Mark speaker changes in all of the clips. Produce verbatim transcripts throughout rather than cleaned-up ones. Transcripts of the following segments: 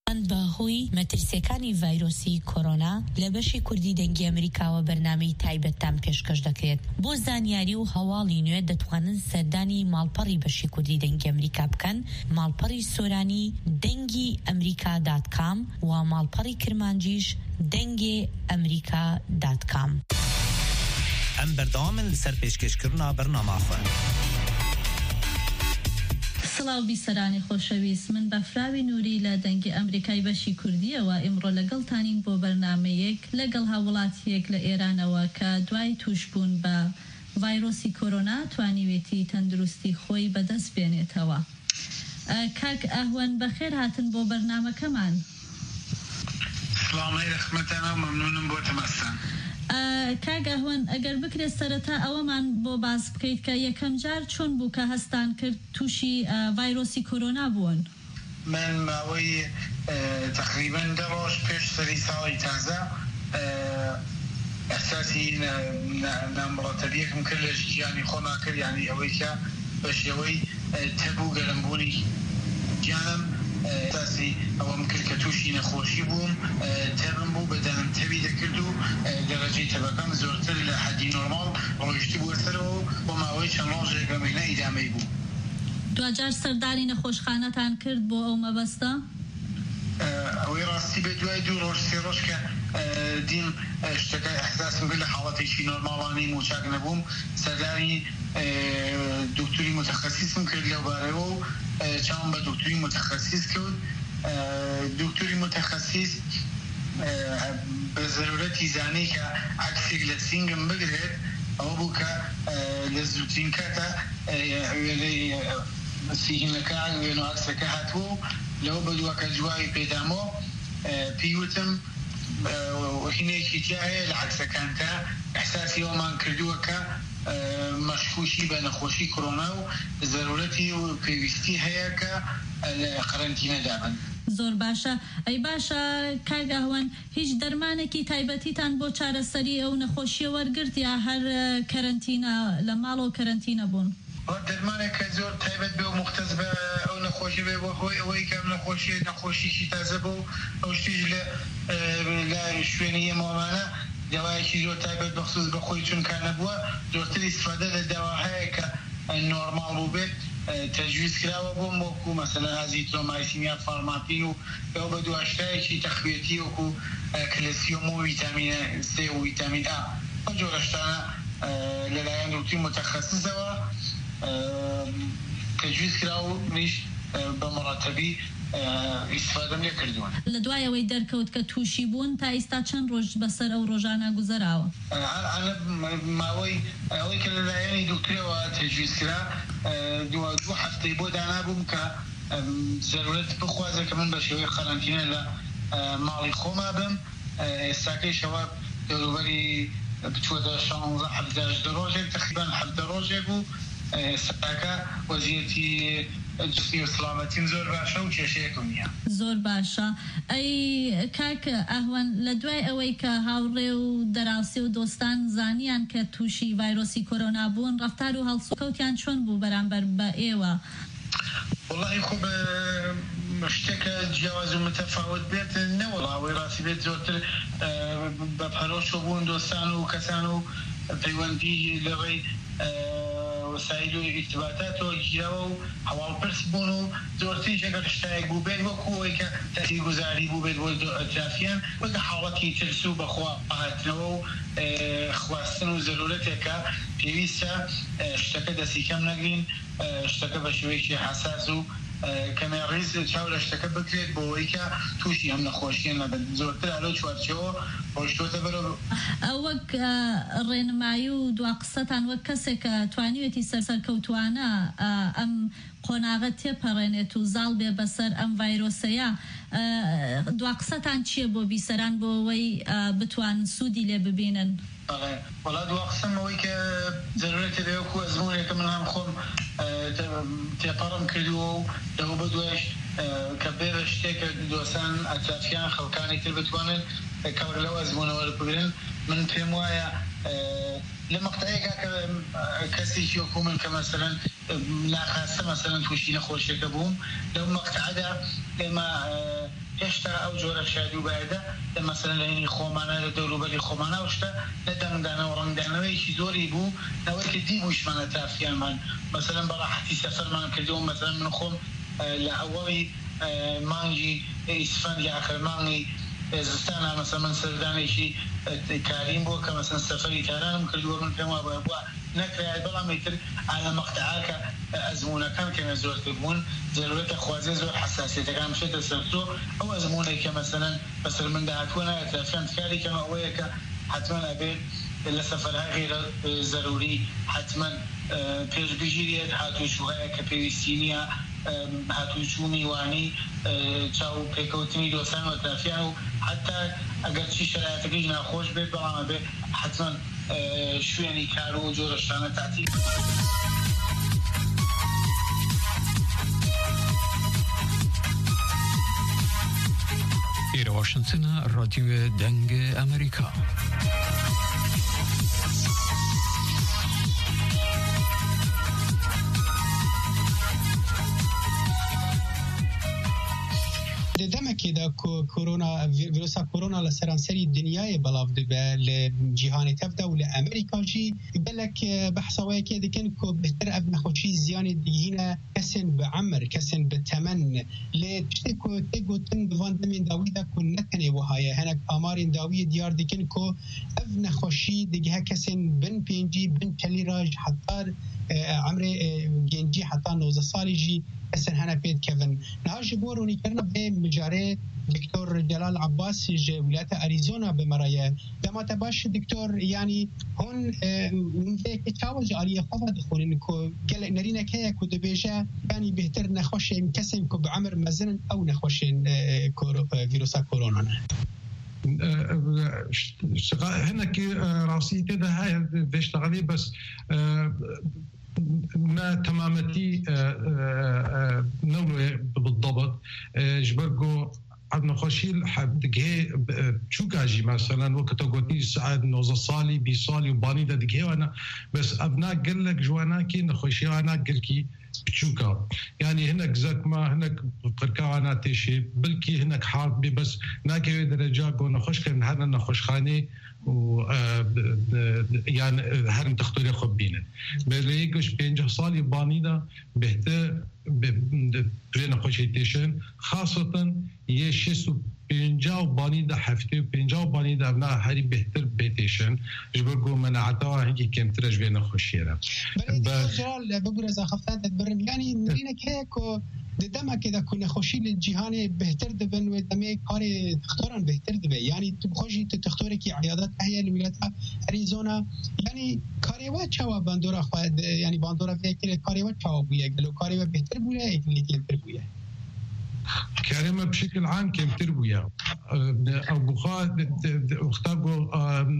Speaker 1: بەهۆی مەترسیەکانی ڤایرۆسی کۆرۆنا لە بەشی کوردی دەنگی ئەمریکاوە بەرنامەی تایبەتتان پێشکەش دەکرێت. بۆ زانیاری و هەواڵی نوێ دەتوانن سەردانی ماڵپەڕی بەشی کوردی دەنگی ئەمریکا بکەن، ماڵپەڕی سۆرانی دەنگی ئەمریکا دات کام و ماڵپەڕی کرمانجیش دەنگی ئەمریکا دات کام.
Speaker 2: ئەم بەردەوامن لەسەر پێشکەشکردنا بەرنامەخۆن.
Speaker 3: سڵاو بیسەرانی خۆشەویست، من بەفراوی نووری لە دەنگی ئەمریکای بەشی کوردیەوە ئیمڕۆ لەگەڵتانین بۆ بەرنامەیەک لەگەڵ هاوڵاتیەک لە ئێرانەوە کە دوای توشبوون بە ڤایرۆسی کۆرۆنا توانیوێتی تەندروستی خۆی بەدەست بێنێتەوە. کاک ئەهوەن بەخێر هاتن بۆ بەرنامەکەمان.
Speaker 4: سڵامەی رەحمەتانە و مەمنونم بۆ تەمەستان.
Speaker 3: کاگەهوەن ئەگەر بکرێت سەرەتا ئەوەمان بۆ باز بکەیت کە یەکەم جار چۆن بوو کە هەستان کرد تووشی ڤایرۆسی کۆرۆنا بوون؟
Speaker 4: من ماوەی تقریبەن دە ڕۆژ پێش سەری ساڵی تازە ئەحساسی نامڕەتەبیەکم کرد لە ژیانی خۆما کرد، یعنی ئەوەی کە بە شێوەی تەبوو گەرمبوونی گیانم ئەحساسی ئەوەم کرد کە تووشی نەخۆشی بووم، تەبم بوو بەدەنم تەبی دەکرد و دەرەجەی تەبەکەم زۆرتر لە حەدی نۆرماڵ ڕۆیشتی بووە سەرەوە بۆ ماوەی چەند ڕۆژێک بەمێنە ئیدامەی بوو.
Speaker 3: دوجار سەردانی نەخۆشخانەتان کرد بۆ ئەو مەبەستە؟
Speaker 4: ئەوەی ڕاستی بێ دوای دوو ڕۆژ سێ ڕۆژ کە دیم شتەکە ئەحساسم کرد لە حاڵەتێکی نۆرماڵانی موچاک نەبووم، سەردانی دکتوری متخەسیسم کرد لەوبارەوە و چاوم بە دکتوری متخەسیس کرد. دکتوری متخەسیس بە ضرورەتی زانی کە عەکسێک لە سینگم بگرێت، ئەوە بوو کە لە زووترین کاتە وێنەی سیهینەکە وێنە عەکسەکە هاتووە و لەوە بەدووە کە جوابی پێدامەوە پێیوتم هینێکی تیا هەیە لە عەکسەکان کە ئەحساسی ئەومان کردووە کە مەشکوکی بە نەخۆشی کۆرۆنا و ضرورەتی و پێویستی هەیە کە لە قەرەنتینە دابن.
Speaker 3: زۆر باشە. ئەی باشە کاگەهوەن، هیچ دەرمانێکی تایبەتیتان بۆ چارەسەری ئەو نەخۆشیە وەرگرت یا هەر کەرەنتینە لە ماڵەوە کەرەنتینە بوون؟
Speaker 4: دەرمانێکە زۆر تایبەت بێ و مختص بە ئەو نەخۆشی بێ بۆ خۆی ئەوەی کەم نەخۆشیە نەخۆشیشی تازە بوو ئەو شتیش لە شوێنی ئێمەوانە داوایەکی زۆر تایبەت بەخصوص بە خۆی چونکە نەبووە، زۆرتر ئیستفادە لە داوا هەیە کە نۆرماڵ بوو بێت تەجویز کراوە بۆم، وەکو مەسەلەن ئازیترۆمایسین یا فارماپین و ئەو بە دواشتایەکی تەخویەتی وەکو کلسیۆم و ڤیتامینە سێ و ڤیتامین ئا ئەو جۆرە شتانە لەلایەن دکتوری متەخەسیسەوە تەجویز کراوە و منیش بە مەڕەتەبی ئیستفادەم لێ کردووە.
Speaker 3: لە دوایەوەی دەرکەوت کە تووشی بوون تا ئێستا چەند ڕۆژ بەسەر ئەو ڕۆژانە گوزەراوە؟
Speaker 4: ماوەی ئەوەی کە لەلایەنی دکتۆرەوە تەجویز کرا دوو هەفتەی بۆ دانابووم کە ضرورەت بخوازە کە من بە شێوەی قەرەنتینە لە ماڵی خۆما بم. ئێستاکەیشەوە دەوروبەری بچووەتە شانزە حەڤدە ڕۆژێک تقریبان حەڤدە ڕۆژێک بوو. ئێستاکە وەزیەتی جسمی و سلامەتیم زۆر باشە و کێشەیەکم نییە.
Speaker 3: زۆر باشە. ئەی کاک ئەهوەن، لە دوای ئەوەی کە هاوڕێ و دەراوسێ و دۆستان زانیان کە تووشی ڤایرۆسی کۆرۆنا بوون، ڕەفتار و هەڵسوکەوتیان چۆن بوو بەرامبەر بە ئێوە؟
Speaker 4: وەڵاهی خۆ بە شتێکە جیاواز و متەفاوت بێت نەوەڵاوی ڕاستی بێت زۆرتر بە پەرۆشۆ بوون دۆستان و کەسان و پەیوەندی لەڕێی وسایل و ئیرتیباتاتەوە گیراوە و هەواڵپرس بوون و زۆرتری ئەگەر شتایەک بوو بێت وەکو ئەوەی کە تاثیرگوزاری بوو بێت بۆ ئەترافیان وەکە حاڵەتی ترس و بەخوا هاتنەوە و خواستن و ضرورەتێکە پێویستە شتەکە دەستی کەم نەگرین، شتەکە بە شێوەیەکی حەساس و کەمێ ڕیز چاو لە شتەکە بکرێت بۆ ئەوەی کە تووشی ئەم نەخۆشییان نەبێت. زۆرتر ئەلۆ چوارچەوە ڕۆیشتووەتە بەرەو
Speaker 3: وەک ڕێنمایی و دوا قسەتان وەک کەسێک کە توانیوێتی سەرسەرکەوتوانە ئەم قۆناغە تێپەڕێنێت و زاڵ بێ بەسەر ئەم ڤایرۆسەیە، دوا قسەتان چییە بۆ بیسەران بۆ ئەوەی بتوان سوودی لێ ببینن؟
Speaker 4: وەڵا دوا قسەم ئەوەی کە ضرورەتە بێ وەکو ئەزمونێکە من هەم خۆم تێپەڕم کردووە و لەوە بە دوایش کە بێ بە شتێکە دۆستان ئەترافیان خەڵکانی تر بتوانن کەور لەو ئەزمونەوە بگرن. من پێم وایە لە مەقتەیەکە کە کەسێکی وەکو من کە مەسەلەن ناخواستە مەسەلەن تووشی نەخۆشیەکە بووم، لەو مەقتەعەدا ئێمە هێشتا ئەو جۆرە شادی و بایدە مثلا لە هێنی خۆمانە لە دەوروبەری خۆمانە شتە لە دەنگدانەوە ڕەنگدانەوەیەکی زۆری بوو نەوەکە دیبووشمانە تافیانمان مثلا بەڕاحەتی سەفەرمان کردەوە مثلا من خۆم لە ئەوەڵی مانگی ئیسفەند یا ئاخر مانگی زستانە مثلا من سەردانێکی کاریم بووە کە مثلا سەفەری کارانم کردووە من پێم وابووە بووە نەکرای بەڵام ئیتر ئالە مەقتەعاکە ئەزمونەکان کەمە زۆرتر بوون جەرورەتە خوازێ زۆر حساسیەتەکان بشێتە سەر تۆ ئەو ئەزمونەی کە مثلا بەسەر من داهاتووە نایەت تافیان کاری کەمە ئەوەیە کە حتما ئەبێت لە سەفەرهای غیرە ضروری حتما پێشبژیرێت هاتوچووهەیە کە پێویستی نییە هاتوچوو میوانی چاو پێکەوتنی دۆستان و تافیان و حتا ئەگەر چی شرایەتەکەیش ناخۆش بێت بەڵام ئەبێت حتما شوێنی کار و جۆرە شتانە تعتیل
Speaker 5: إلى واشنطن راديو دنگ أمريكا.
Speaker 6: دمکی دا کرونا ویروس کرونا لسرانسری دنیای بلاف دبه لجهان تفدا و لامریکا جی بلک بحثوایی که دکن کو بهتر ابن خوشی زیان دیگینه کسن به عمر کسن به تمن لتشتی کو تگوتن بواندمین داوی دا کو نکنه وهایه هنک آمارین داوی دیار دکن کو ابن خوشی دیگه کسن بن پینجی بن کلی راج حتی عمر گنجی حتی نوزده سالی جی کسن هنه پید کفن نهاش بورونی کرنا به مجاره دکتور جلال عباس جه ولایت اریزونا بمرایه دمات باش دکتور یعنی هون منفه که چاوز آلیه خواه دخونین که گل نرینه که که دبیجه یعنی بهتر نخوشین کسیم که بعمر مزن او نخوشین ویروس کرونا نه
Speaker 7: هناك راسيته ده هاي بيشتغلي بس ما تمامتي نولو بالضبط جبرقو عدنا خوشيل حد جه شو كاجي مثلا وقت قلتني سعد نوز صالي بيصالي وباني ده دقيه وانا بس ابناء قال لك جوانا كي نخوشي انا قال كي بتشوكا يعني هناك زك ما هناك قركا انا تشي بلكي هناك حاب بس ناكي درجه قو نخوش كان هذا نخوش خاني و يعني هرم تختاري خبينه بليكش بينجح صالي باني ده بهته برين خوشيتيشن خاصة يشيسو بينجاو باني ده حفتي بينجاو باني ده ابنا هاري بهتر بيتيشن جبرقو مناعتها هنجي كم ترج بين خوشيرة
Speaker 6: بس جال بقول خفتات تبرم يعني نرينا كيكو دما كده كنا خوشي للجهان بهتر دبن ودمي كاري تختارن بهتر دبي يعني تبخوشي تختاري كي عيادات هي الولايات اريزونا يعني كاري واتشوا باندورا خد يعني باندورا فيك كاري واتشوا بيه قالوا كاري بهتر بويا اللي كتر بويا
Speaker 7: كريمة بشكل عام كم تربويا أو بخار اختاروا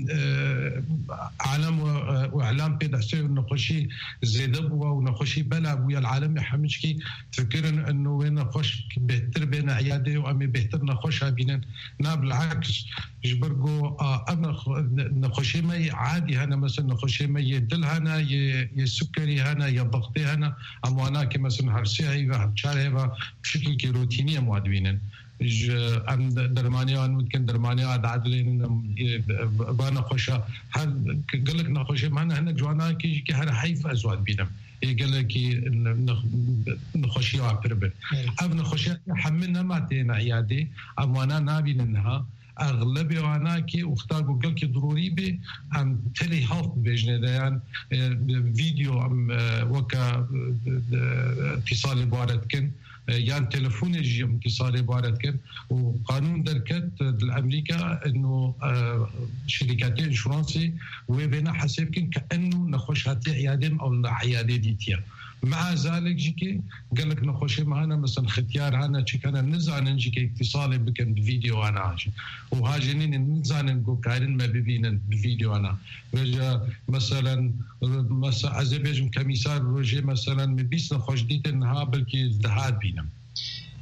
Speaker 7: عالم وإعلام بيد حسين نخشي زيدبوا ونخشي بلا ويا العالم يحمشكي تفكرن إنه وين نخش بهتر بين عيادة وأمي بهتر نخشها بينن نا بالعكس جبرقوا أنا نخشي ما عادي هنا مثلا نخشي ما يدل هنا يسكري هنا يضغطي هنا أموانا كمثلا هرسيها يبقى بشكل كيروتي تینی معدوینن ج ام درمانیا ممکن درمانیا عدلین بانا خوشا هر قالك نخوشه معنا هناك جوانا كي كي هر حيف ازواد بينم قال لك نخوشي عبربه اب نخوشي حملنا ماتين عيادي اموانا نابين انها اغلبی آنها که اختار گوگل که ضروری به ام تلی هالت بجنه دیان ویدیو ام وکا اتصال بارد کن يعني تلفون يجي اتصال عبارت كان وقانون دركت الامريكا انه شركات انشورانسي وبين حسب كان كانه نخش هاتي عيادم او عياده ديتيا مع ذلك جيكي قال لك نخش معنا مثلا ختيار هنا كان نزعن نجيكي اتصال بكم بفيديو انا عاجي وهاجنين نزعن نقول كارين ما ببين بفيديو انا رجا مثلا مثلا ازبيج كميسار روجي مثلا مبيس نخش ديت انها بلكي ازدهاد بينهم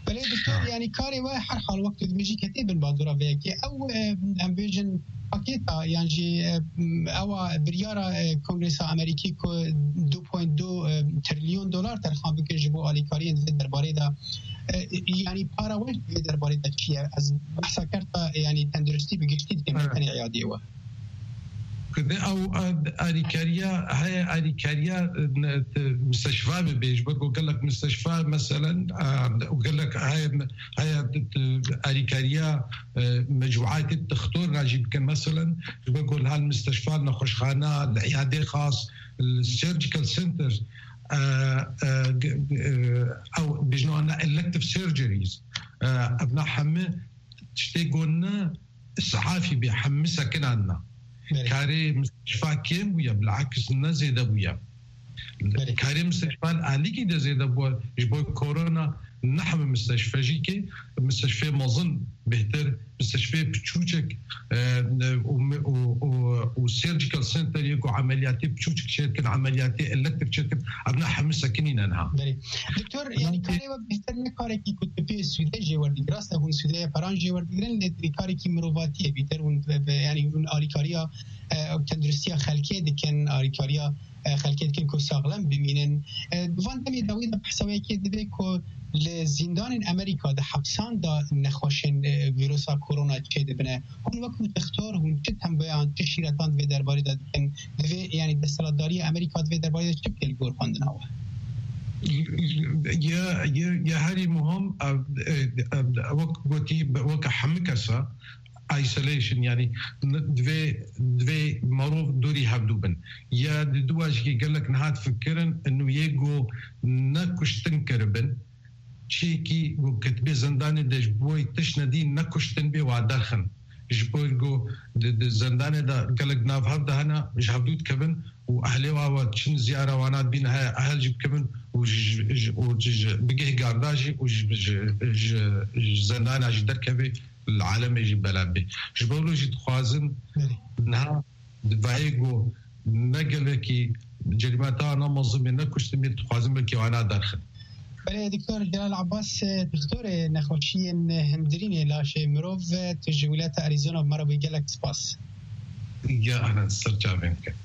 Speaker 6: بله دکتر یعنی کاری و هر حال وقت دمجی کتیب بادورا ویکی او امبیجن پاکیتا یعنی او بریارا کنگرس امریکی که دو پوینت دو تریلیون دلار ترخان بکر جبو آلیکاری درباره دا یعنی پاراوش درباره دا چیه از بحثا کرتا یعنی تندرستی بگشتید که مکنی عیادی و
Speaker 7: كده او اريكاريا هاي اريكاريا مستشفى ببيجبرغ وقال لك مستشفى مثلا وقال لك هاي هاي اريكاريا مجموعات التخطور راجي كان مثلا بقول هالمستشفى نخشخانه العياده خاص السيرجيكال سنتر او بجنونا elective surgeries ابناء حمى تشتيقونا الصحافي بيحمسها كنا كاري مستشفى كم ويا بالعكس نزيد ويا كاري مستشفى الآليكي ده زيد أبوه يجبو كورونا نحن مستشفى جيكي مستشفى مظن بهتر مستشفى بتشوشك والسيرجيكال سنتر يكو عملياتي بتشوشك شركة عملياتي الكتريك شركة أبناء حمسة كنين أنها
Speaker 6: دكتور يعني كاري بهتر نكاري كي كنت في السوداء جوار دراسة هون السوداء فران جوار دقرن كاري كي مروفاتية بهتر يعني آليكاريا تندرستيا خلقية دكن آليكاريا خلقية دكن كو ساغلم بمينن دوان دمي داويدا بحسابي كي دبي كو لزندان امریکا ده حبسان دا نخوشن ویروس کرونا چه دبنه اون وقت تختار هم چه هم بیان چه شیرتان و درباره دادن دوی یعنی دستلاتداری امریکا دوی درباره چه کل گور خواندن آوه
Speaker 7: یا یا هری مهم وقت گوتی وقت حمکسا isolation يعني دوي دوي معروف دوري هبدوبن يا دواج كي قال لك نهاد فكرن انه يجو نكش تنكربن شيكي وكتبي زنداني دش بوي تشندي نكشتن بي وعدرخن جبوي جو زنداني دا قال لك ناف هبدا هنا مش هبدود كبن واهلي واوا تشن زياره وانا بين اهل جيب كبن وج وج بقيه قارداجي وج زنداني اجي دركبي العالم يجي بلابي جبولو جي تخوازن نها دفايقو نقلكي جريماتا نمظمي نكشتن بي تخوازن بكي وانا درخن
Speaker 6: بله دکتر جلال عباس دکتر نخوشی هندرین لاش مروف تجولات أريزونا مرة بيجلك سباس
Speaker 7: يا أهلا استرجع منك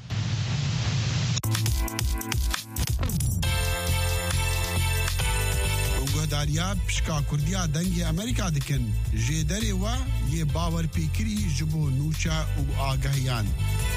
Speaker 8: وگهداریا پشکا کردیا دنگی امریکا دکن جدری و یه باور پیکری جبو نوچا و آگاهیان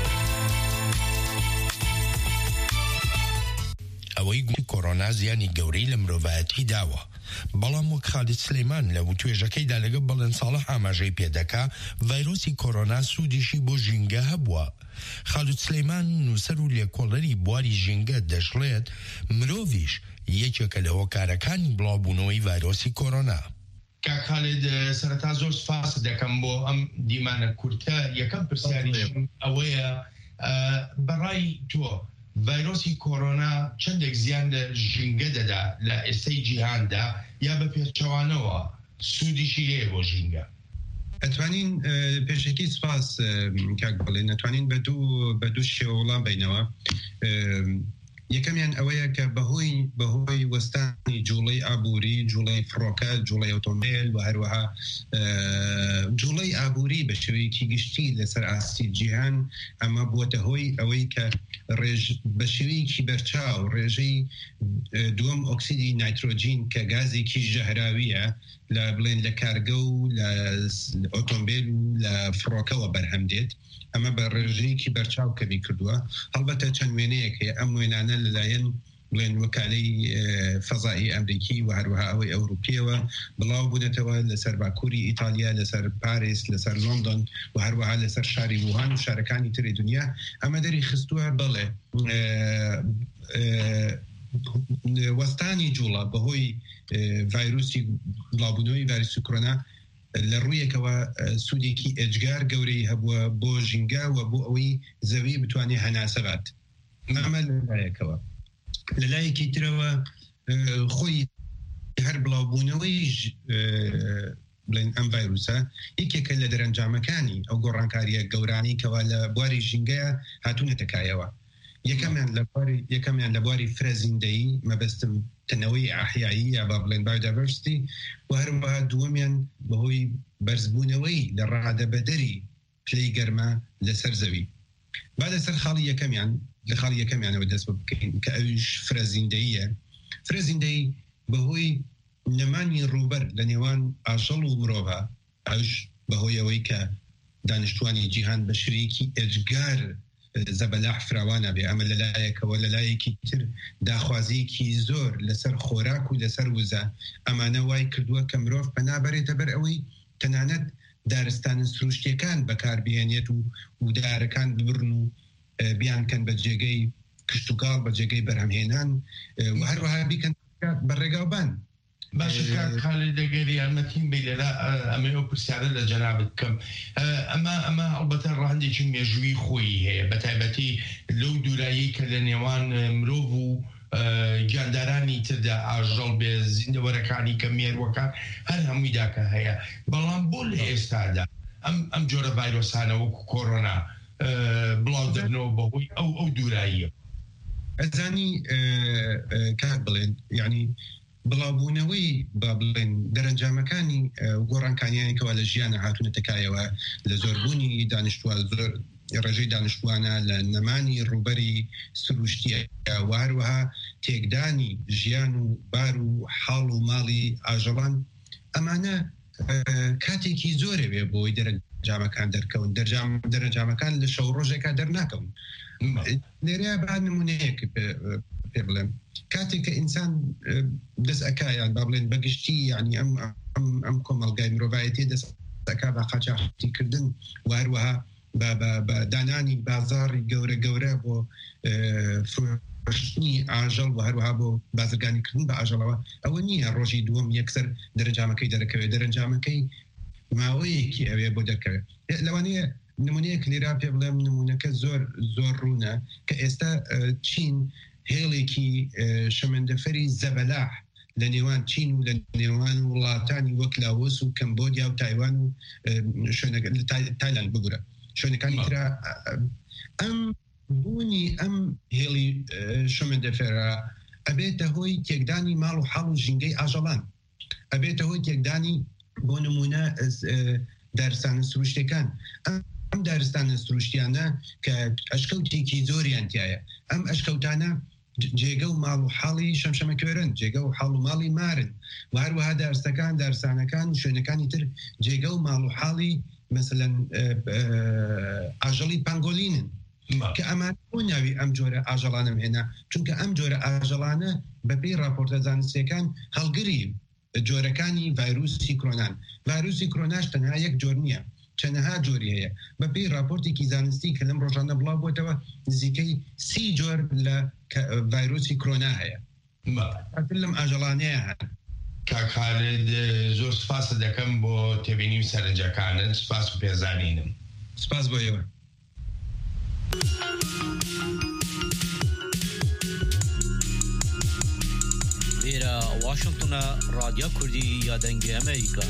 Speaker 9: ئەوەی کۆڕۆنا زیانی گەورەی لە مرۆڤایەتی داوە بەڵام وەک خالید سلەیمان لە توێژەکەیدا لەگەڵ بەڵێن ساڵح ئاماژەی پێدەکا ڤایرۆسی کۆڕۆنا سوودیشی بۆ ژینگە هەبووە. خالید سلەیمان نووسەر و لێکۆڵەری بواری ژینگە دەژڵێت مرۆڤیش یەکێکە لە هۆکارەکانی بڵاوبوونەوەی ڤایرۆسی کۆڕۆنا.
Speaker 10: کاک خالید سەرەتا زۆر سپاس دەکەم بۆ ئەم دیمانە کورتە. یەکەم پرسیاریشم ئەوەیە بەڕای تۆ ڤایرۆسی کۆڕۆنا چەندێک زیان لە ژینگە دەدا لە ئێستای جیهاندا یا بە پێچەوانەوە سوودیشی هەیە بۆ ژینگە؟
Speaker 11: ئەتوانین پێشێکی سپاس کاک بڵێ نەتوانین بە دوو بە دوو شێوەڵام بینەوە. یەکەمیان ئەوەیە کە بەهۆی بەهۆی وەستانی جوڵەی ئابووری، جوڵەی فڕۆکە، جوڵەی ئۆتۆمبیل و هەروەها جوڵەی ئابووری بە شێوەیەکی گشتی لەسەر ئاستی جیهان ئەمە بووەتە هۆی ئەوەی کە ڕێژ بە شێوەیەکی بەرچاو ڕێژەی دووەم ئۆکسیدی نایترۆجین کە گازێکی ژەهراویە لە بڵێن لە کارگە و لە ئۆتۆمبیل و لە فڕۆکەوە بەرهەم دێت. ئەمە بە ڕێژەیەکی بەرچاو کەمی کردووە. هەڵبەتە چەند وێنەیەک هەیە. ئەم وێنانە لەلایەن بڵێن وەکالەی فەزایی ئەمریکی و هەروەها ئەوەی ئەوروپیەوە بڵاو بوونەتەوە لەسەر باکووری ئیتالیا، لەسەر پاریس، لەسەر لۆندۆن و هەروەها لەسەر شاری ووهان و شارەکانی تری دنیا. ئەمە دەری خستووە بەڵێ وەستانی جوڵە بەهۆی ڤایرۆسی بڵاوبوونەوەی ڤایرۆسی کۆڕۆنا لە ڕوویەکەوە سوودێکی ئەجگار گەورەی هەبووە بۆ ژینگە و بۆ ئەوەی زەوی بتوانێت هەناسە بات. ئەمە لەلایەکەوە. لەلایەکی ترەوە خۆی هەر بڵاوبوونەوەی بڵێن ئەم ڤایرۆسە یەکێکە لە دەرەنجامەکانی ئەو گۆڕانکاریە گەورانی کەوا لە بواری ژینگەیە هاتوونەتە کایەوە. یەکەمیان لەبواری یەکەمیان لەبواری فرەزیندەیی مەبەستم تەنەوەی ئاحیایی یا با بڵێن بایۆدایڤەرسیتی و هەروەها دووەمیان بەهۆی بەرزبوونەوەی لە ڕادەبەدەری پلەی گەرمە لەسەر زەوی. با لەسەر خاڵی یەکەمیان لە خاڵی یەکەمیانەوە دەست بکەین کە ئەویش فرەزیندەییە. فرەزیندەی بەهۆی نەمانی ڕووبەر لە نێوان ئاژەڵ و مرۆڤە، ئەوش بەهۆی ئەوەی کە دانیشتوانی جیهان بە شریکی ئەجگار زەبەلاح فراوانە بێ، ئەمە لەلایەکەوە لەلایەکی تر داخوازیەکی زۆر لەسەر خۆراک و لەسەر وزە ئەمانە وای کردووە کە مرۆڤ پەنابەرێتە بەر ئەوەی تەنانەت دارستانە سروشتیەکان بەکاربهێنێت و ودارەکان ببرن و بیانکەن بە جێگەی کشتوگاڵ بە جێگەی بەرهەمهێنان و هەروەها بیکەن بەڕێگاوبان.
Speaker 10: باشە کاکخالی دەگەری یارمەتیم بێ لێرا ئەمە ئەو پرسیارە لە جەنابەت بکەم. ئەمە ئەمە ئەڵبەتە ڕاهەندێکی مێژووی خۆی هەیە، بەتایبەتی لەو دوورایی کە لە نێوان مرۆڤ و گیاندارانی تردا ئاژەڵ بێ زیندەوەرەکانی کە مێروەکان هەر هەمووی داکە هەیە. بەڵام بۆ لە ئێستادا ئەم ئەم جۆرە ڤایرۆسانە وەکو کۆڕۆنا بڵاو دەبنەوە بەهۆی ئەو ئەو دووراییە.
Speaker 11: ئەزانی کاک بڵێن یعنی بڵاوبوونەوەی با بڵێن دەرەنجامەکانی گۆڕانکانیانێکەوە لە ژیانە هاتوونە تکایەوە لە زۆربوونی دانیشتووان زۆر ڕێژەی دانیشتوانە لە نەمانی ڕووبەری سروشتیە و هەروەها تێکدانی ژیان و بار و حاڵ و ماڵی ئاژەڵان ئەمانە کاتێکی زۆرە بێ بۆی دەرەنجامەکان دەرکەون. دەرەنجامەکان لە شەو ڕۆژێکا دەرناکەون. لێرەیە با نمونەیەک پێ بڵێم کاتێک کە ئینسان دەست ئەکایان با بڵێن بەگشتی یعنی ئەم ئەم کۆمەڵگای مرۆڤایەتی دەست ئەکا بە قاچاقچیکردن و هەروەها بە دانانی بازاڕی گەورە گەورە بۆ فرۆشتنی ئاژەڵ و هەروەها بۆ بازرگانیکردن بە ئاژەڵەوە ئەوە نییە ڕۆژی دووەم یەکسەر دەرەنجامەکەی دەرەکەوێت. دەرەنجامەکەی ماوەیەکی ئەوێ بۆ دەکەوێت. لەوانەیە نمونەیەک لێرا پێ بڵێم نمونەکە زۆر زۆر ڕوونە کە ئێستا چین هێڵێکی شەمەندەفەری زەبەلاح لە نێوان چین و لە نێوان وڵاتانی وەک لاوس و کەمبۆدیا و تایوان و تایلاند بگورە شوێنەکانی ترا ئەم بوونی ئەم هێڵی شەمەندەفەرە ئەبێتە هۆی تێکدانی ماڵ و حاڵ و ژینگەی ئاژەڵان، ئەبێتە هۆی تێکدانی بۆ نمونە دارستانە سروشتەکان. ئەم دارستانە سروشتیانە کە ئەشکەوتێکی زۆریان تایە، ئەم ئەشکەوتانە جێگە و ماڵ و حاڵی شەمشەمەکوێرن، جێگە و حاڵ و ماڵی مارن و هەروەها دارستەکان دارستانەکان و شوێنەکانی تر جێگە و ماڵ و حاڵی مثلەن ئاژەڵی پانگۆلینن کە ئەمان بۆ ناوی ئەم جۆرە ئاژەڵانم هێنا چونکە ئەم جۆرە ئاژەڵانە بەپێی راپۆرتە زانستیەکان هەڵگری جۆرەکانی ڤایرۆسی کۆرۆنان. ڤایرۆسی کۆرۆناش تەنها یەک جۆر نییە، چەندەها جۆری هەیە. بەپێی راپۆرتێکی زانستی کە لەم ڕۆژانە بڵاو بۆتەوە نزیکەی سی جۆر لە ڤایرۆسی کۆرۆنا هەیە. لەم ئاژەڵانەیە هەن.
Speaker 10: کاکخالید زۆر سپاس دەکەم بۆ تێبینی و سەرنجەکانت. سپاس و پێزانینم.
Speaker 11: سپاس بۆ ئێوە.
Speaker 2: لێرە واشنگتنە رادیۆ کوردی یا دەنگی ئەمریکا.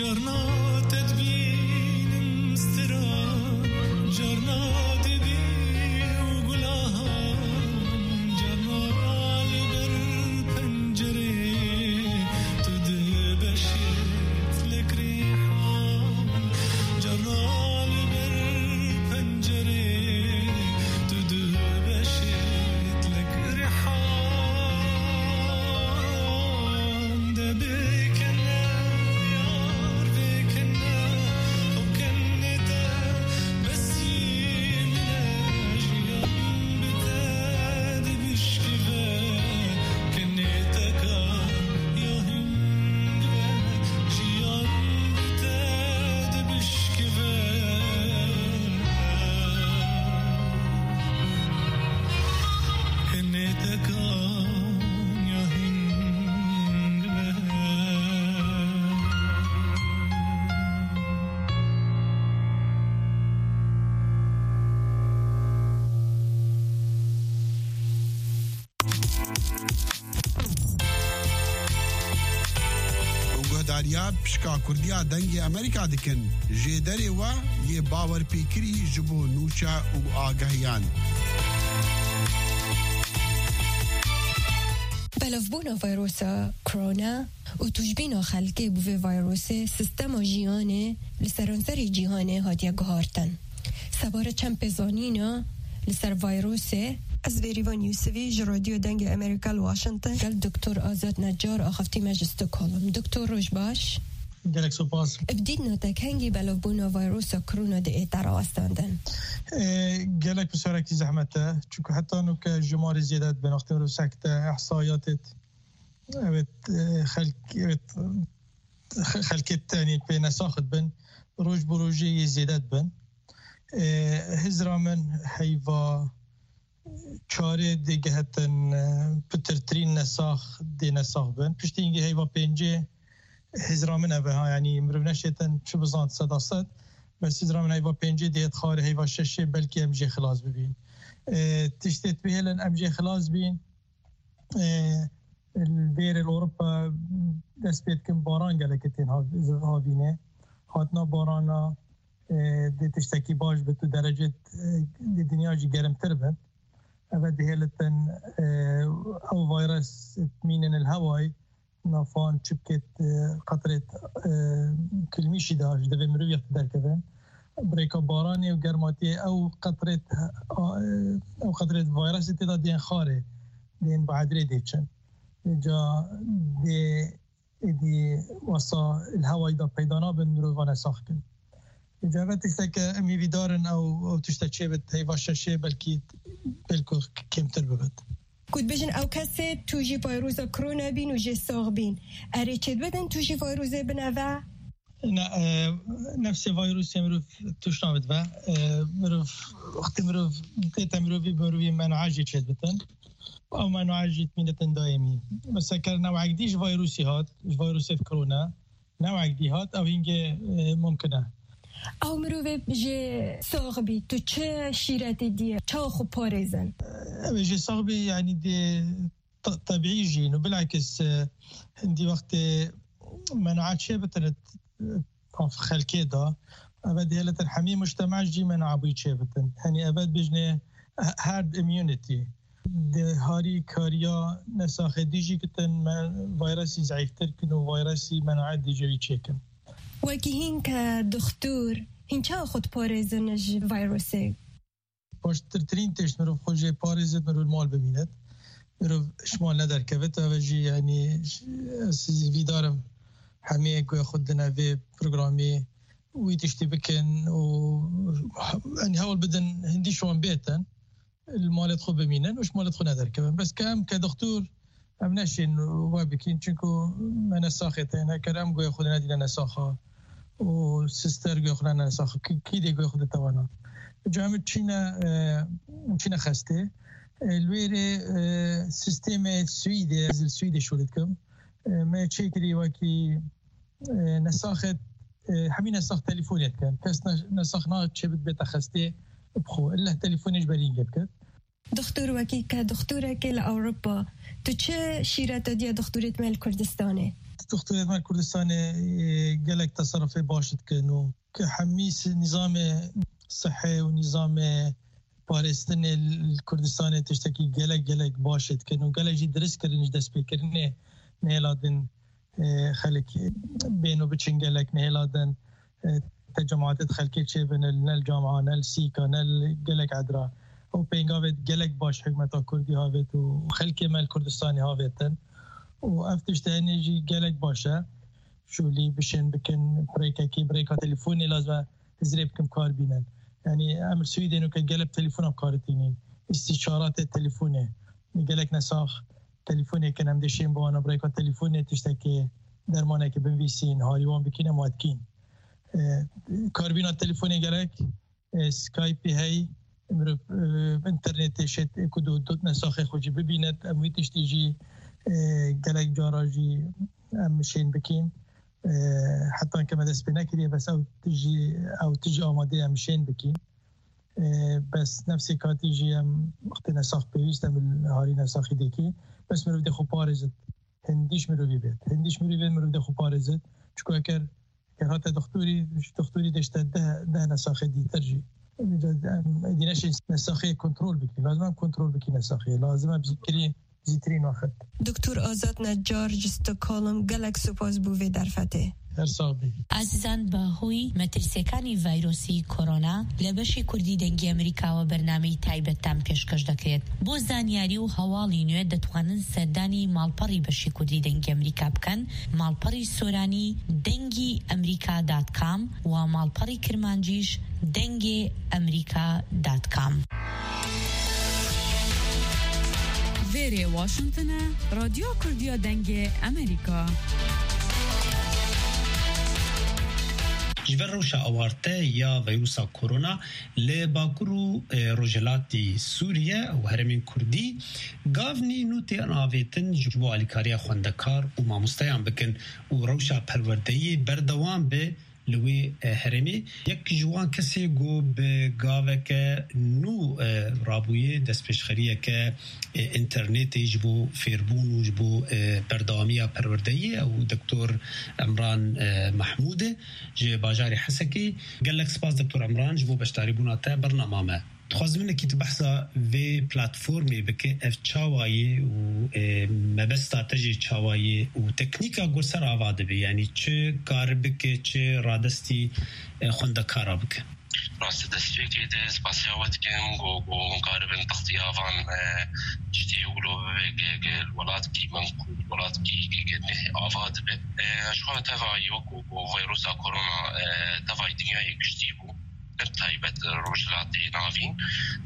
Speaker 8: داریا پشکا کردیا دنگ امریکا دکن جدری و یه باور پیکری جبو نوچا و آگاهیان
Speaker 12: بلافبونا فيروسا كورونا وتجبينا خلقه بوفي فيروسي سيستم جيانه لسرانسر جيهانه هاتيا گهارتن سبارة چمپزانينا لسر فيروسي از ویریوان یوسفی جرادیو دنگ امریکا واشنطن قال دکتر آزاد نجار آخفتی مجلس کلم دکتر روش باش
Speaker 13: گلک سپاس
Speaker 12: ابدیدنا تکنگی بلافبونا فيروسا كورونا ده ایتر آستاندن
Speaker 13: گلک بسیارکی زحمته چون حتی نوک جمار زیادت به نقطه رو سکته احصایاتت اوید خلق خلقت تاني بين ساخت بن روج بروجي زيادات بن هزرا من هيفا چاره دیگه هتن پترترین نساخ دی نساخ بن پشتی اینگه هیوا پینجه هزرا من اوه ها یعنی مرو نشیتن چو بزاند صدا صد بس هزرا من هیوا پینجه دیت خاره هیوا ششه بلکی امجه خلاص ببین تشتیت بهلن امجه خلاص بین البير الأوروبا دست بيت كم باران جلكتين هاوينه هاتنا بارانا دي تشتكي باش بتو درجة دي دنيا جي جرم تربن أبد هيلتن أو فيروس مين الهواي نافان شبكة قطرة كلميشي داش دبي مروية تدر كذا بريكا باراني وجرماتي أو قطرة أو قطرة فيروس تدا دين خاري دين بعد ريديتشن جا دي دي وصا الهواء دا پیدانا بن مروغان ساختن جا و تشتك امی ویدارن او, او تشتك بد هیوا ششه بلکی بلکو کمتر ببد
Speaker 12: كنت بجن او كسي توجي فيروس كورونا بين وجي ساغ بين اري تشد بدن توجي فيروس بنافا
Speaker 13: نا نفس فيروس مروف توشنا بدفا مروف وقت مروف تيتا مروفي مروفي منعاجي تشد بدن او منعاجي تمينة دائمي بس كان نوع جديد فيروسي هات فيروس كورونا نوع جديد هات او هنجي ممكنه
Speaker 12: او مروفي جي صاغبي تو چه شيراتي دي چا خو باريزن
Speaker 13: جي صاغبي يعني دي طبيعي جين وبالعكس عندي وقت منعات شابتن في خلقي دا ابد هلت الحميم مجتمع جي منع بي شابتن يعني ابد بجنه هارد اميونيتي هاري كاريا نساخ ديجي كتن فيروسي ضعيفتر كنو فيروسي منعات ديجي تشيكن
Speaker 12: وكي هنك دكتور هنچا خود پاريزن فيروسي
Speaker 13: باش ترترين تش مرو خوجي پاريزت مرو المال ببينت مرو شمال ندر كفت اوجي يعني فيدارم همه گویا خود نوی پروگرامی وی تشتی بکن و يعني هول بدن هندي شوان بيتن المالت خو ببینن وش مالت خو ندر كمان بس كم كدكتور ام نشين وابكين چونكو من ساخته انا كرام گویا خود ندیدن نساخه و سیستر گویا خود نساخه کی دی گویا خود توانا جامع چینا چینا خسته الویره سیستم سویدی از السویدی شولتكم ما تشيكري وكي نساخت همين نساخ تليفونيت كان كاس نساخنا تشبت بيت خسته بخو الا تليفونيش برين جبكت
Speaker 12: دكتور وكي كدكتوره كل اوروبا تو چه شیرت دیا دکتوریت مال کردستانه؟
Speaker 13: دکتوریت مال کردستانه گلک تصرفی باشد که نو که حمیس نظام صحی و نظام پارستن کردستان تشتکی گلک گلک باشد که نو گلک جی درست کردنش دست بکرنه نهلادن خلک بینو بچن گلک نهلادن تجمعات خلکی چه بین نل جامعه نل سیکا نل گلک عدرا و پینگاوید گلک باش حکمتا کردی هاوید و خلکی مال کردستانی هاویدن و افتش تهنیجی گلک باشه شولی بشن بکن بریکا کی بریکا تلفونی لازم تزریب کم کار بینن یعنی امر سویدی نو که گلب تلفون هم کارتینین استشارات تلفونه گلک نساخ تلفونی که نمدشیم با آن بریکا تلفونی تشتکی درمانه که بنویسین هاریوان بکینه مادکین کاربینات تلفونی گلک سکایپی هی امرو انترنت شد کدو دوت نساخ خوشی ببیند اموی تشتیجی گلک جاراجی امشین بکین حتی که مدرس بنکریه بس او تجي او تجي آماده همشين بكين بس نفسي كاتيجي هم وقت نساخ بيست من هاري نساخي ديكي بس مرو دخو بارزت هنديش مرو بيبت هنديش مرو بيبت مرو دخو بارزت چكو اكر كرات دكتوري دكتوري دشت ده ده نساخي دي ترجي ديناش نساخي كنترول بكي لازم كنترول بكي نساخي لازم بذكري زیترین وقت
Speaker 12: دکتر آزاد نجار جستکالم گلک سپاس بوی در فته
Speaker 1: عزیزان با هوی مترسیکانی ویروسی کرونا لبشی کردی دنگی امریکا و برنامه تایبت تام پیشکش دکرد بو زانیاری و حوالی نوید دتوانن سردانی مالپری بشی کردی دنگی امریکا بکن مالپری سورانی دنگی امریکا دات کام و مالپری کرمانجیش دنگی امریکا دات کام.
Speaker 14: ویری واشنطن رادیو کردیا دنگ امریکا
Speaker 15: جبر روشا آوارته یا ویروسا کرونا لباکرو روجلاتی سوریه و هرمین کردی گاونی نوتی آویتن جبو علیکاریا خوندکار و ماموستایان بکن و روشا پروردهی بردوان به لوی هرمی یک جوان کسی گو به گاوه که نو رابویه دست پیشخریه که انترنت جبو فیربون و جبو بردامی پروردهی و دکتر عمران محموده جه باجاری حسکی قال لك سپاس دکتر عمران جبو بشتاری بوناته برنامه خواست منه که تبحثا وی پلاتفورمی بکه اف چاوایی و مبستا تجی چاوایی و تکنیکا گرسر آواده بی یعنی چه کار بکه چه رادستی خونده کارا بکه
Speaker 16: راست دستوی که ده سپاسیاوت کن گو گو قاربن تختی آوان جدی ولو الولاد کی منقول الولاد کی که آواد به شخواه تفاعی و گو ویروسا کرونا تفاعی دنیای گشتی بو تایبت روجلاتی ناوین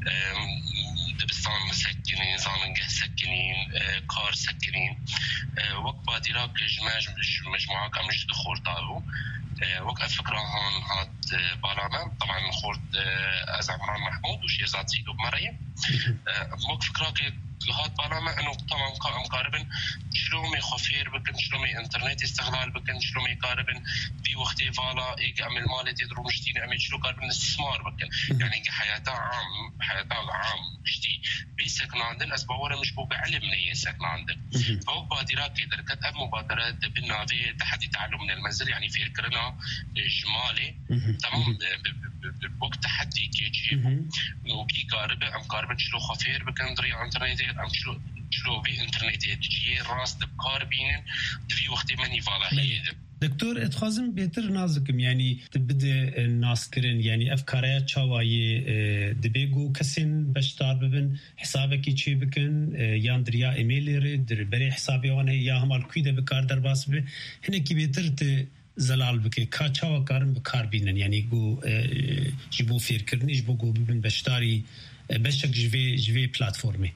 Speaker 16: دبستان مسکنین زاننگه سکنین کار سکنین وقت بادیرا که جماج مجموعه کم جد خورتابو وقت فكرة هون هاد بالامة طبعا خورد از عمران محمود وشيرزاد زيدو بمريم وقت فكرة هاد بالامة انه طبعا مقاربا شلومي خفير بكن شلومي انترنت استغلال بكن شلومي قاربا في وقتي فالا ايك عمل مالي تدرو مشتيني عمل شلو قاربا استثمار بكن يعني حياتها عام حياتها عام مشتي بيسكن عندن اسبوعه مش بو بعلم نيه سكن عندن فوق بادرات كده كانت مبادرات بالنادي تحدي تعلم من المنزل يعني في كرنا جمالي تمام بوقت تحدي كيجي وكي قاربه ام قاربا شلو خفير بكن دري انترنت ام شلو شلو في انترنت تجي راس دبكار بينن في وقت مني فالا هي
Speaker 15: دكتور اتخازم بيتر نازكم يعني تبدا الناس كرن يعني افكاريات شواي دبيغو كسن بشتار ببن حسابك يشي بكن ياندريا ايميل ريد بري حسابي وانا يا همال كيده بكار درباس به هنا كي بيتر زلال بكي كاچا وكارن بكار بينن يعني جو جيبو فير كرن جيبو جو ببن بشتاري بشك جوي جوي بلاتفورمي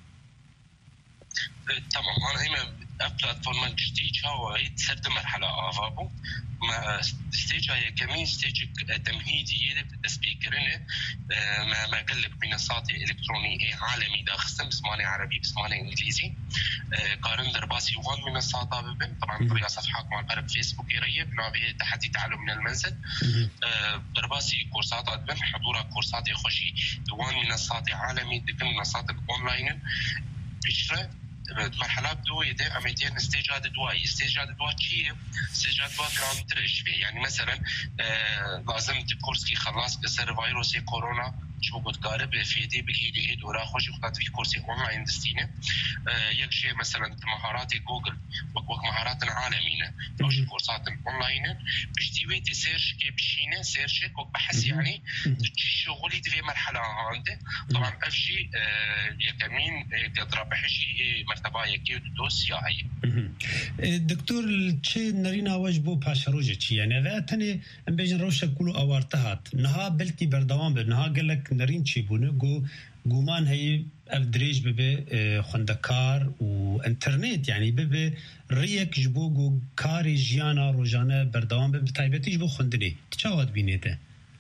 Speaker 16: تمام انا هنا بلاتفورم جديد هواي تسد مرحله افابو ما ستيج هي كمين ستيج تمهيديه للسبيكرين ما ما قلب منصات الكترونيه عالمي داخل بسماني عربي بسماني انجليزي قارن درباسي وان منصات طبعا طريقه صفحات مع القرب فيسبوك يريب نوع تحدي تعلم من المنزل درباسي كورسات ادبن حضور كورسات يخشي وان منصات عالمي دكن منصات اونلاين بشره مرحلة بدو يدا أميتين استيجاد دواء استيجاد دواء شيء استيجاد دواء كرام ترش يعني مثلا آه لازم تكورسكي خلاص كسر فيروس كورونا شو بتقارب في دي بيجي لي دورا خوش وقت في كورسي اونلاين دستينه آه يكشي مثلا مهارات جوجل وقت مهارات عالمية وش كورسات اونلاين بيشتوي تسيرش كي بشينه سيرش كو بحث يعني شغلي في مرحله عنده طبعا افشي آه يكمين تضرب بحشي مرتبه يكي دوس يا هي
Speaker 15: دكتور تشي نرينا واجبو باشروجي يعني هذا تاني ام بيجن روشه كله اوارتهات نها بلتي بردوام بنها قال لك نرين تشي بونه جو گومان هي افدريج ببه خوندکار و انترنت يعني ببه ريك جبو جو كاري جيانا روجانا بردوام ببه تايبتي جبو خوندني تشاوت بينيته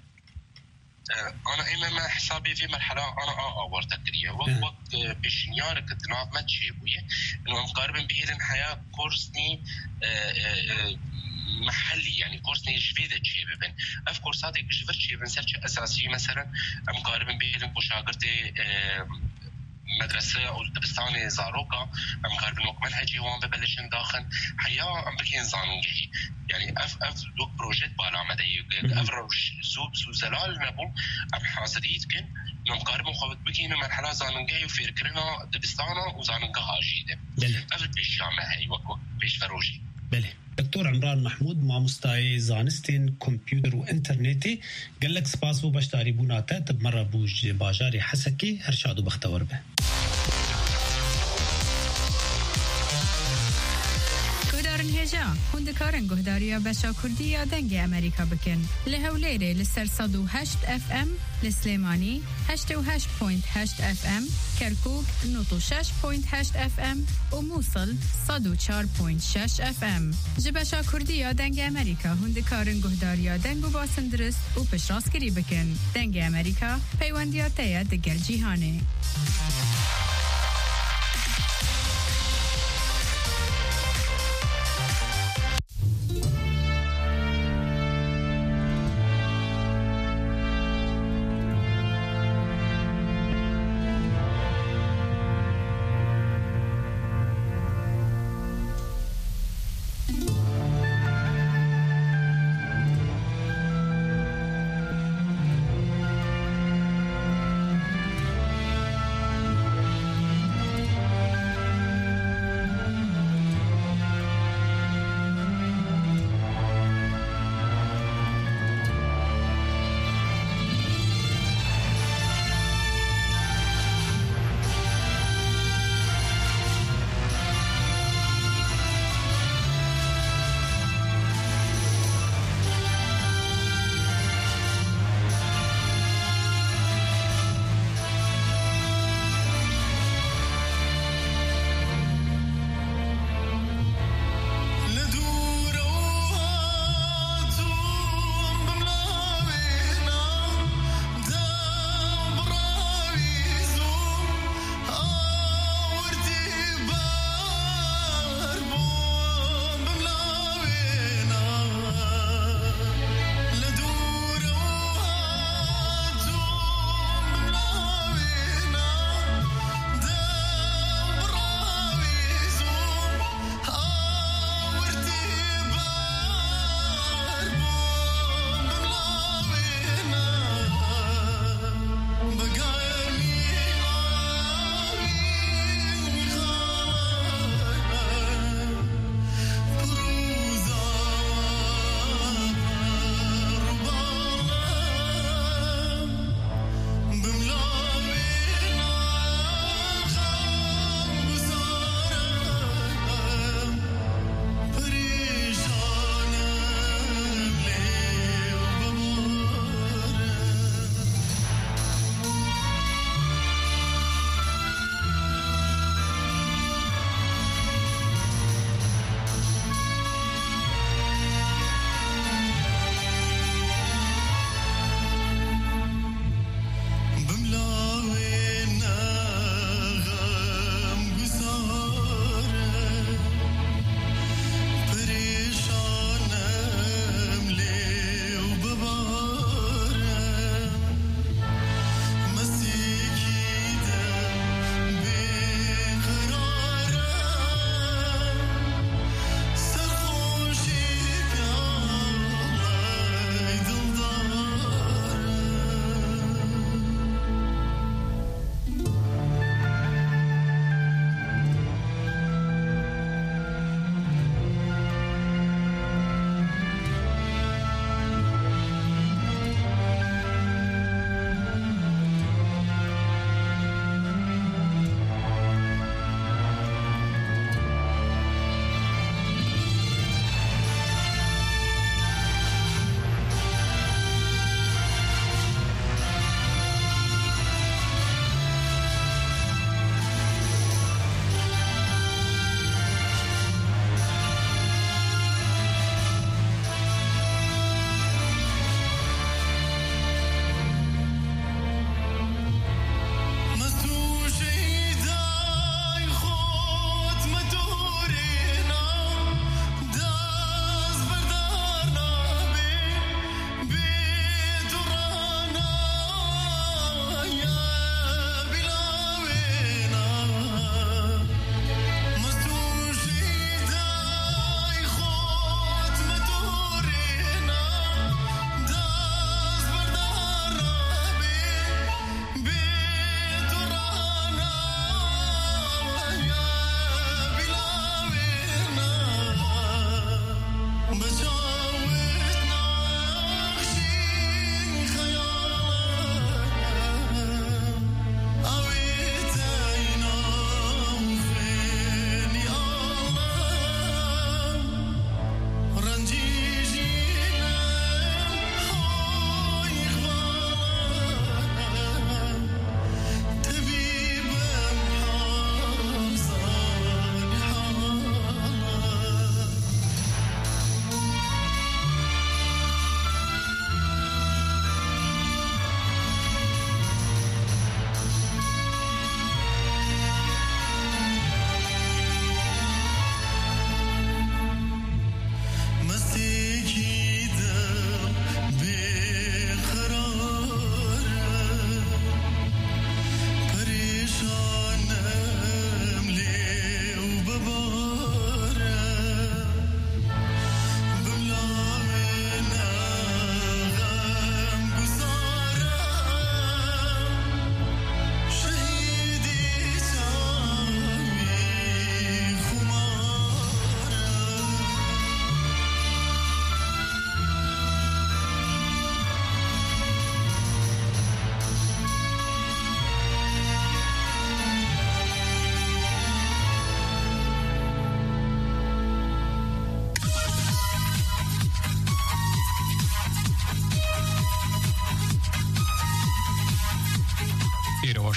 Speaker 16: أنا إما ما حسابي في مرحلة أنا أول تكريه وقت بشنيار كتناف ما تشيبويه إنه مقاربين بهذه الحياة كورسني محلي يعني كورسني جفيدة تشيبن أف كورساتي جفت تشيبن سرش أساسي مثلا مقاربين بهذه بوشاقرتي مدرسة أو دبستاني زاروكا مقاربين وقت منهجي وان ببلشن داخل حياة أمريكين زانونجي يعني اف اف دو بروجيت بالا مدى اف روش زوب سوزلال نبو ام حاضريت كن نمقارب مخابط بكينو مرحلة زانونجي وفيركرنا دبستانا وزانونجا هاجيدة اف بيشامة هاي وقت بيش فروجي
Speaker 15: بله دكتور عمران محمود ما مستعي زانستين كمبيوتر وانترنتي قال لك سباس بو باش تعريبونا تاتب مرة بوج باجاري حسكي هرشادو بختور به
Speaker 14: هجا هندکارن گهداریا بچا کردیا دنگ امریکا بکن لهولیره لسر صد و هشت اف ام لسلیمانی هشت و هشت پوینت هشت اف ام کرکوک نوت و شش پوینت هشت اف ام و موصل صد و چار پوینت شش اف ام جبچا کردیا دنگ امریکا هندکارن گهداریا دنگ و باسندرس و پشراسکری بکن دنگ امریکا پیوندیا تیا دگر جیهانه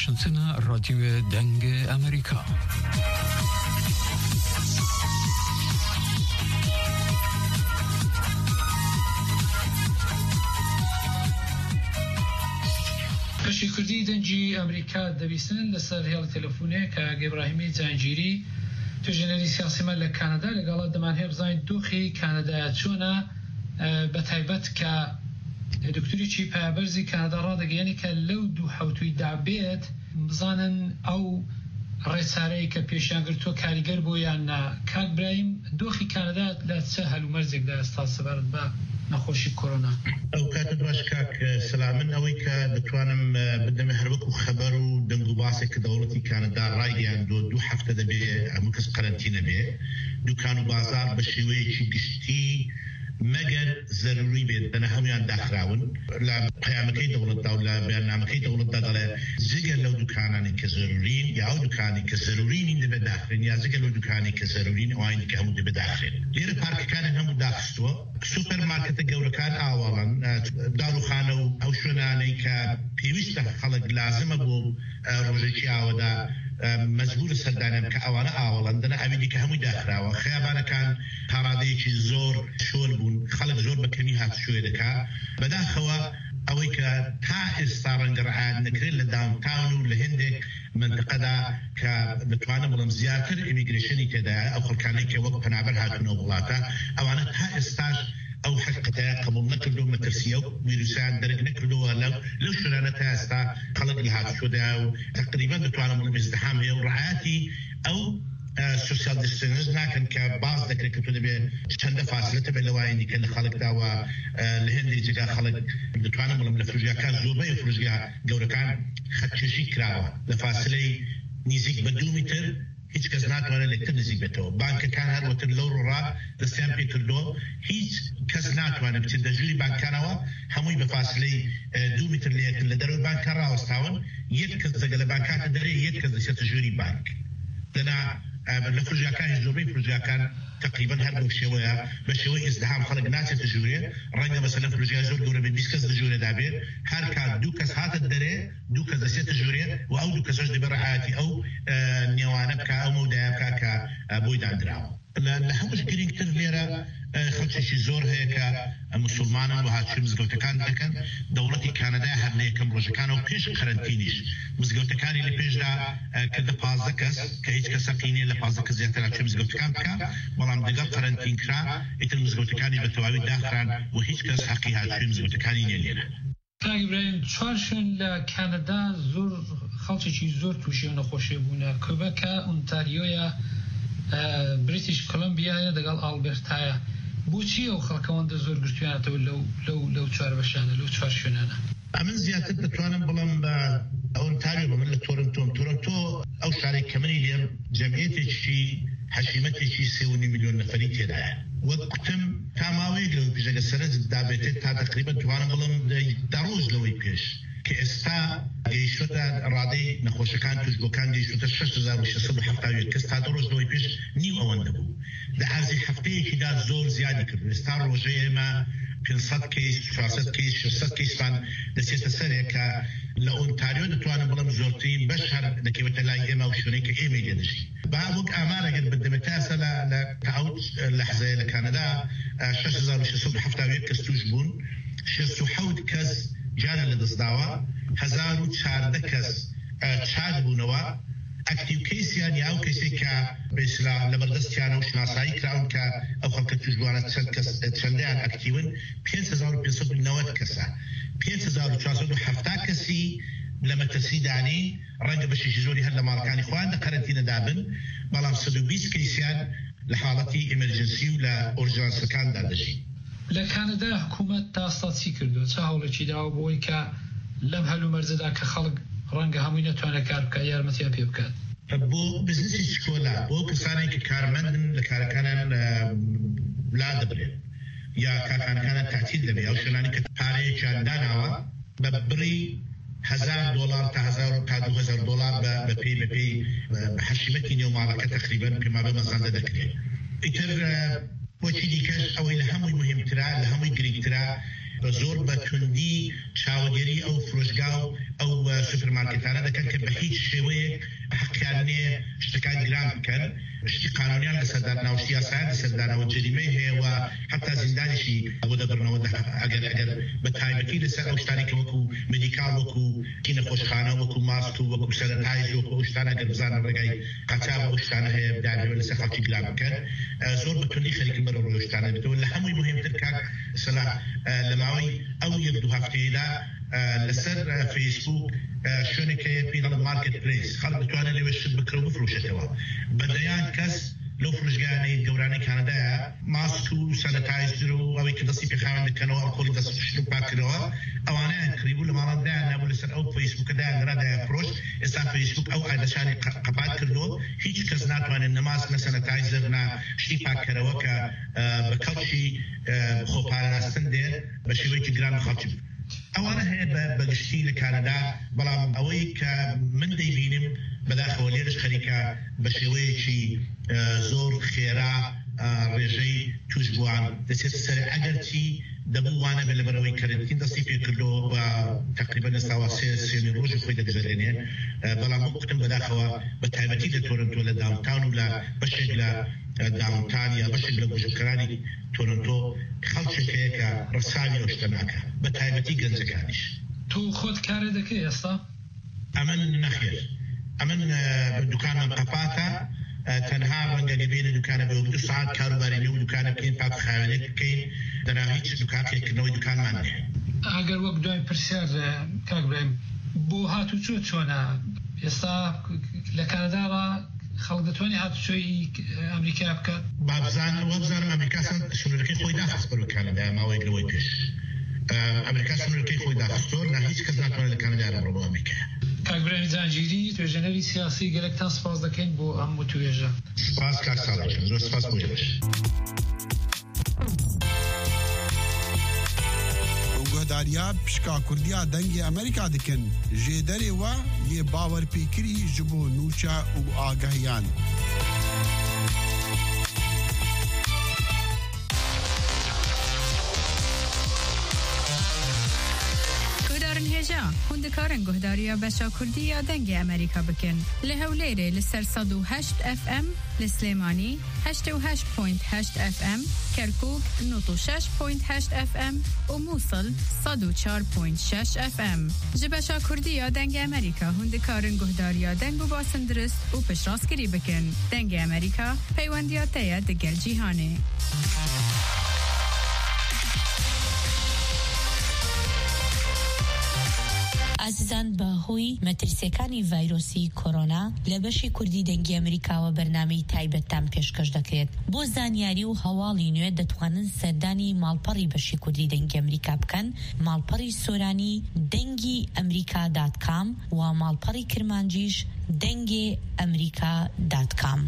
Speaker 5: باشتنا رادیو دنگ امریکا.
Speaker 17: بەشی کوردی دەنگی ئەمریکا دەبیستن لەسەر هێڵ تەلەفۆنێ کە ئیبراهیمی جانگیری توێژێنەری سیاسیمان لە کانادا لەگەڵا دەمانهەیە بزانین دۆخی کانادایە چۆنە بە تایبەت کە دکتوریی پایبەرزی کانادا ڕادەگەیەنی کە لەو دوو حوتوی دابێت بزانن ئەو ڕێچارەی کە پێشیانگرتووە کاریگەر بۆ یان نا. کاک برایم دۆخی کانادا لە چه هەلومەرزێکدا ئێستا سەبارەت بە نەخۆشی کۆرۆنا؟
Speaker 18: ئەو کاتت باش کاک سەلامن ئەوەی کە دەتوانم بدەمە هەروەکو خەبەر و دەنگ و باسێک کە دەوڵەتی کانادا ڕایگەیاندووە دوو هەفتە دەبێ هەموو کەس قەرەنتینە بێ، دوکان و بازار بە شێوەیەکی گشتی مەگەر ضروری بێت بەنە هەمویان داخراون لە پەیامەکەی دەوڵەتدا و لە بەیاننامەکەی دەوڵەتدا دەڵێ جگەر لەو دوکانانی کە ضرورین یا ئەو دوکانی کە ضرورین دەبێت داخرێن یا جگەر لەو دوکانی کە ضرورین ئەوانی دیکە هەموو دەبێت داخرێن. لێرە پارکەکانی هەموو داخستووە، سوپەرمارکێتە گەورەکان ئاوەڵن، داروخانە و ئەو شوێنانەی کە پێویستە خەڵک لازمە بۆ ڕۆژێکی ئاوەدا مەجبور سەردانیان کە ئەوانە ئاوەڵەندنە ئەوی دیکە هەمووی داخراوە. خەیابانەکان پارادەیەکی زۆر شۆر بوون، خەڵک زۆر بەکەمی هات شوێ دەکا بەداخەوە ئەوەی کە تا ئێستا ڕەنگە ڕعایەت نەکرێت لە داونتاون و لە هێندێک منطقەدا کە دەتوانم بڵم زیاتر ئیمیگریشنی تێدایە، ئەو خەڵکانەی کە وەک پەنابەر هاتوونەوە وڵاتە ئەوانە تا ئێستاش ئەو حقیقەتەیە قبول نەکردو، مەترسیە و ویروسیان دەرەک نەکردووە لەو لەو شوێنانە تا ئێستا خەڵک لە هاتووشۆدایە و تقریبا دەتوانم بڵم ئیزدحام هەیە و ڕعایەتی ئەو سوسیال دیستنس ناکەن کە باز دەکرێت کە تۆ دەبێت چەندە فاصلەتە بێت لەوایەنی کە لە خەڵکداوە لە هێندێک جگا خەڵک دەتوانم بڵم لە فرۆژگاکان زۆربەی فرۆژگا گەورەکان خەتکێشی کراوە لە فاصلەی نزیک بە دوو میتر هیچ کەس ناتوانێت لەکتر نزیک بێتەوە. بانکەکان هەروەتر لەو ڕۆڕا دەستیان پێ کردووە هیچ کەس ناتوانێت بچێت دەژووری بانکانەوە هەمووی بە فاصلەی دوو میتر لەیەکن لە دەروی بانکان ڕاوەستاون، یەک کەس دەگە لە بانکاتە دەرێ یەک کەس دەچێتە ژووری بانک. لەنا لە فرۆژگاکانی زۆربەی فرۆژگاکان تقریبا هەر بەو شێوەیە بە شێوەی ئیزدحام خەڵک ناچێتە ژوورێ، ڕەنگە مەسەلەن فرۆژگای زۆر گەورە بێت بیست کەس لە ژوورێدا بێت، هەر کات دوو کەس هاتە دەرێ دوو کەس دەچێتە ژوورێ و ئەو دوو کەسەش دەبێت ڕعایەتی ئەو نێوانە بکە، ئەو مەودایە بکە کە بۆی دانراوە. لە هەمووش گرنگتر لێرە خەڵکێکی زۆر هەیە کە مسلمانان و هاتووی مزگەوتەکان دەکەن. دەوڵەتی کانادای هەر لە یەکەم ڕۆژەکانەوە پێش قەرەنتینیش مزگەوتەکانی لە پێشدا کردە پازدە کەس کە هیچ کەس حەقی لە پازدە کەس زیاتر هاتووی مزگەوتەکان بکە، بەڵام دەگەڵ قەرەنتین کرا ئیتر مزگەوتەکانی بە تەواوی داخران و هیچ کەس حەقی هاتووی مزگەوتەکانی نییە لێرە.
Speaker 17: کاک ئیبراهیم چوار شوێن لە کانادا زۆر خەڵکێکی زۆر تووشی نەخۆشی بوونە، کۆبەکە ئۆنتاریۆیە، بریتیش کۆلۆمبیایە لەگەڵ ئالبێرتایە. بۆچی ئەو خەڵکەوەندە زۆر گرتویانەتەوە لەو لەو لەو چوار بەشانە لەو چوار شوێنانە؟
Speaker 18: ئەمن زیاتر دەتوانم بڵم بە ئۆنتاریۆ بە من لە تۆرنتۆم. تۆرنتۆ ئەو شارێک کە منی لێم جەمعیەتێکی حەشیمەتێکی سێ و نیم میلیۆن نەفەری تێدایە. وەک گوتم تا ماوەیەک لەوەی پێش ئەگە سەرنج دابێتێت تا تقریبا توانم بڵم دە ڕۆژ لەوەی پێش کە ئێستا گەیشتە ڕادەی نەخۆشەکان توشبۆکان گەیشتە شش هەزار و شەش سەد و هەفتاد و یەک کەس تا دە ڕۆژ لەوەی پێش نیو ئەوەندە بوو. لە عەرزی هەفتەیەکیدا زۆر زیادی کرد. ئێستا ڕۆژەی ئێمە پێنج کەیس چوارسەد کەیس شەشسەد کەیسمان دەچێتە سەرێک کە لە ئۆنتاریۆ دەتوانم بڵم زۆرترین بەش هەر دەکەوێتە لای ئێمە و شوێنەی کە ئێمە لێدەژین. با وەک ئامار ئەگەر بدەمێت تا ئێستا لە تەعاوت لەحزەیە لە کانادا شش هەزار و شەش سەد و هەفتاد و یەک کەس توش بوون، شەست و حەوت کەس جانە لەدەستداوە، هەزار و چواردە کەس چاک بوونەوە. ئەکتیو کەیسیان یا ئەو کەسێک کە بەئیسلا لەبەردەستیانە و شناسایی کراون کە ئەو خەڵکە توشبووانە چەندیان ئەکتیون پێنج هەزار و پێنج سەد و نەوەت کەسە. پێنج هەزار و چوارسەد و هەفتاد کەسی لە مەترسی دانی ڕەنگە بەشێکی زۆری هەر لە ماڵەکانی خۆیان لە قەرەنتینەدا بن، بەڵام سەد و بیست کەیسیان لە حاڵەتی ئیمەرجەنسی و لە ئۆرژانسەکاندا دەژین.
Speaker 17: لە کانادا حکوومەت تا ئێستا چی کردووە؟ چه هەوڵێکی داوە بۆی کە لەم هەلومەرجەدا کە خەڵک ڕەنگە هەمووی نەتوانێت کار بکات یارمەتیان پێ بکات؟
Speaker 18: بۆ بزنسی سکۆلا بۆ کەسانێک کە کارمەندن لە کارەکانیان لا دەبرێت یا کارخانەکانیان تاعتیل دەبێت، ئەو شوێنانی کە پارەیەکیان داناوە بە بڕی هزار دلار تا هزار تا دو هزار دلار بە پێی بە پێی حەشیمەتی نێوماڵەکە تقریبا پێمابە مەزاندە دەکرێت. ئیتر بۆچی دیکەش ئەوەی لە هەمووی مهمترا لە هەمووی گرنگترا بە زۆر بە توندی چاوەگەری ئەو فرۆشگا و ئەو سوپەرمارکێتانە دەکەن کە بە هیچ شێوەیەک حەقیانێ شتەکان گران بکەن شتی قانونیان لەسەردانەوە سیاسایان لەسەردانەوە جەریمەی هەیە و حتا زیندانیشی ئەوە دەبڕنەوە ئەگەر ئەگەر بە تایبەتی لەسەر ئەو شتانی کە وەکو مێدیکال وەکو کی نەخۆشخانە وەکو ماست و وەکو سەرەتای وەکو ئەو شتانە ئەگەر بزانە ڕێگای قاچاغ ئەو شتانە هەیە بدانەوە لەسەر خەڵکی گران بکەن زۆر بە توندی خەریکن بەرەو ڕۆی شتانە بێتەوە لە هەمووی مهمتر کاک سەلاح لە ماوەی ئەو یەک دوو هەفتەیەدا لەسەر فیسبوک شوێنێک هەیە پێی دەڵێن مارکت پلیس خەڵک دەتوانێت لەوێ شت بکڕە و بفرۆشێتەوە بەدەیان کەس لەو فرۆشگانەی گەورانەی کانەدایە ماسک و سەنەتایزر و ئەوەی کە دەستی پێخاوێن دەکەنەوە ئەڵکۆڵی دەست پشت و پاکردەوە ئەوانەیان کڕیبوو لە ماڵەندایان نەبوو لەسەر ئەو فیسبوکەدایان گرادایە فرۆشت ئێستا فیسبوک ئەو ئادەشانی قەپات کردەوە هیچ کەس ناتوانێت نە ماسک نە سەنەتایزر نە شتی پاکەرەوە کە بە کەڵکی خۆپاراستن دێن بە شێوەیەکی گران خەڵکی ئەوانە هەیە بەگشتی لە کانەدا بەڵام ئەوەی کە من دەیبینم بەداخەوە لێرش خەریکە بە شێوەیەکی زۆر خێرا ڕێژەی توش بووان دەچێت سەر ئەگەرچی دەبوو وانە بێ لەبەرەوەی کەرنتین دەستی پێکردەوە و تقریبا ئێستاوە سێ سێمی ڕۆژی خۆی دەگەڕێنێ بەڵام وەختم بەداخەوە بە تایبەتی لە تۆرنتۆ لە داونتاون و لە بەشێک لە داونتان یا بەشێک لە بژوکەرانی تۆرنتۆ خەڵکێک هەیە کە ڕەسانی ئەو شتە ناکە بە تایبەتی گەنجەکانیش
Speaker 17: تۆ خۆت کارە دەکەی ئێستا
Speaker 18: ئەمن نەخێر ئەمن دوکانم قەپاتە تەنها ڕەنگە دەبێنە دوکانە بە دو ساعت کاروباری لەو دوکانە بکەین پاک خاوێنێک بکەین دەنا هیچ دوکانێکردنەوەی دوکانمان هەیە
Speaker 17: ئەگەر وەک دوای پرسیار کاک برایم بۆ هاتوچۆ چۆنە ئێستا لە کانەداڕە خەڵک دەتوانێت هاتوچۆی ئەمریکا بکات
Speaker 18: بابزانم وەبزانم ئەمریکا سنوورەکەی خۆی داخست بەرەو کانەدا ماوەیەک لەوەی پێش ئەمریکا سنوورەکەی خۆی داخستۆ نا هیچ کەس ناتوانێت لە کانەدا بڕۆ بۆ ئەمریکا
Speaker 17: کاکبرانی جانگیری توێژەنەری سیاسی گەلێکتان سپاس دەکەین بۆ ئەم توێژە
Speaker 18: سپاس کاک ساڵح زۆر سپاس بۆ ێرش
Speaker 8: گۆداریا پشکا کوردیا دەنگی ئەمریکا دکن ژێدەرێ وە یێ باوەرپێکری ji bo nûça û agahiyan
Speaker 14: هێژا hûn dikarin guhdariya beşa Kurdî ya dengê Amerîka bikin. Li Hewlêrê li ser sed û heşt F M, li Slêmanî heşt û heşt point heşt F M, Kerkûk nod û şeş point heşt F M û Musil sed û çar point şeş F M. Ji beşa Kurdî ya dengê Amerîka hûn dikarin guhdariya deng û basın dirist û piştrast-kirî bikin. Dengê Amerîka peywendiya te ye di gel cîhanê.
Speaker 1: ئازیزان بەهۆی مەترسیەکانی ڤایرۆسی کۆرۆنا لە بەشی کوردی دەنگی ئەمریکاوە بەرنامەی تایبەتتان پێشکەش دەکرێت. بۆ زانیاری و هەواڵی نوێ دەتوانن سەردانی ماڵپەڕی بەشی کوردی دەنگی ئەمریکا بکەن. ماڵپەڕی سۆرانی دەنگی ئەمریکا دات کام و ماڵپەڕی کرمانجیش دەنگێ ئەمریکا دات کام.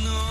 Speaker 19: no